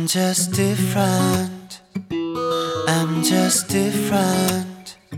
I'm just different. I'm just different.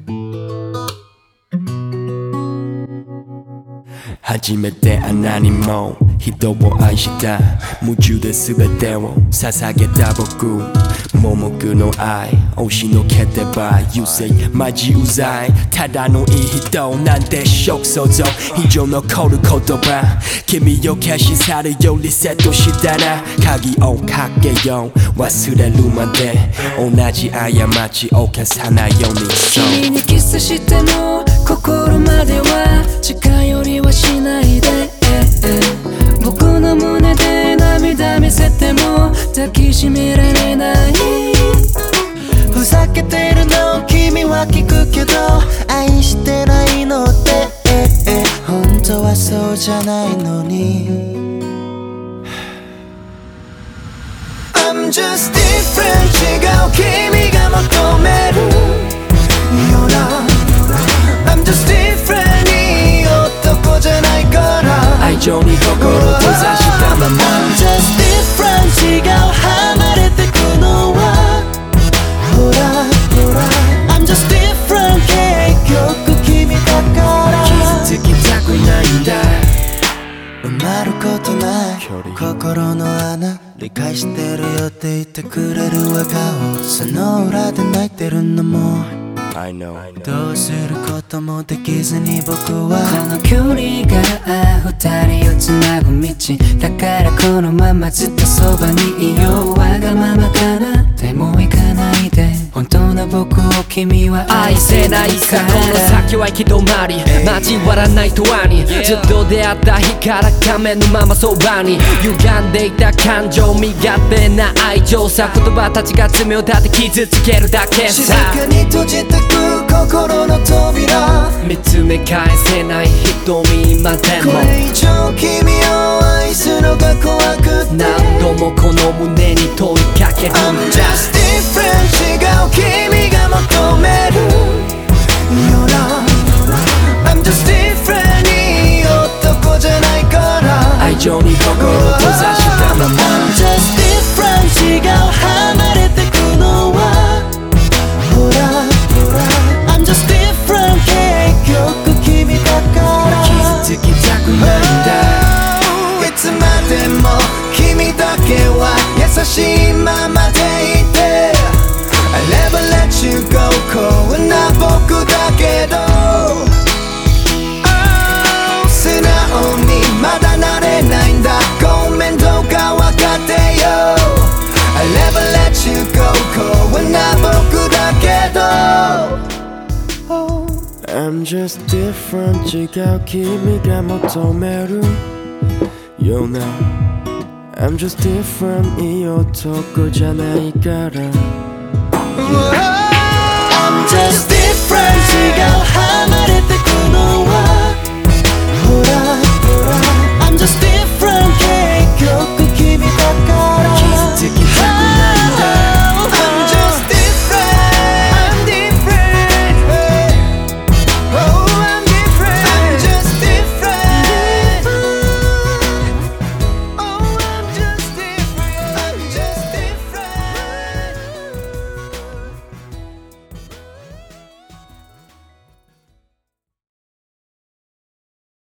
初めてあなにも人を愛した夢中で全てを捧げた僕盲目の愛押しのけてば You say マジうざいただのいい人なんて想像以上残る言葉君を消し去るよリセットしたら鍵をかけよう忘れるまで同じ過ちを消さないように君にキスしても心までは近寄りはしないで僕の胸で涙見せても抱きしめられないふざけてるの君は聞くけど愛してないのって本当はそうじゃないのにI'm just different 違う君が求めるような I'm just different いい男じゃないから愛情に心閉ざしたまま I'm just different 違う離れてくのはほらほら I'm just different 結局君だから傷つきたくないんだ埋まることない心の穴理解してるよって言ってくれる笑顔その裏で泣いてるのも I know どうすることもできずに僕はこの距離が二人をつなぐ道だからこのままずっとそばにいようわがままかなでも行かないで本当の僕を君は愛せないからこの先は行き止まり交わらない永遠にずっと出会った日から仮面のままそばに歪んでいた感情身勝手な愛情さ言葉たちが爪を立て傷つけるだけ静さかに閉じてく心の扉見つめ返せない瞳までもこれ以上君を愛すのが怖くて何度もこの胸に問いかけるんだ I'm just different 違う君が求めるような I'm just different いい男じゃないから愛情に心閉ざしたまま I'm just different 違う離れてくのはほらほら I'm just different 結局君だから傷つきたくないんだいつまでも君だけは優しいままでいて I never let you go こんな僕だけど、oh、素直にまだなれないんだごめんどうかわかってよ I never let you go こんな僕だけど、oh I'm just different 違う君が求めるような I'm just different いい男じゃないから I'm just different 違う離れてくのは